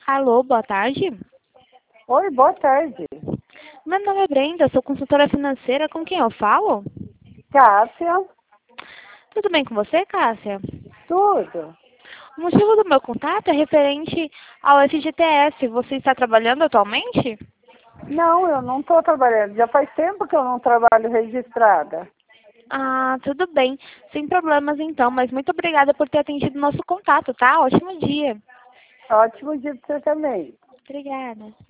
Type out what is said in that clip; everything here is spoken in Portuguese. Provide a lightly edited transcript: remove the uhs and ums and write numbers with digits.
Alô, boa tarde. Oi, boa tarde. Meu nome é Brenda, sou consultora financeira. Com quem eu falo? Cássia, Tudo bem com você, Cássia? tudo? O motivo do meu contato é referente ao FGTS. Você está trabalhando atualmente? Não, eu não estou trabalhando. Já faz tempo que eu não trabalho registrada. Ah, tudo bem. Sem problemas então, mas muito obrigada por ter atendido o nosso contato, tá? Ótimo dia. Ótimo dia para você também. Obrigada.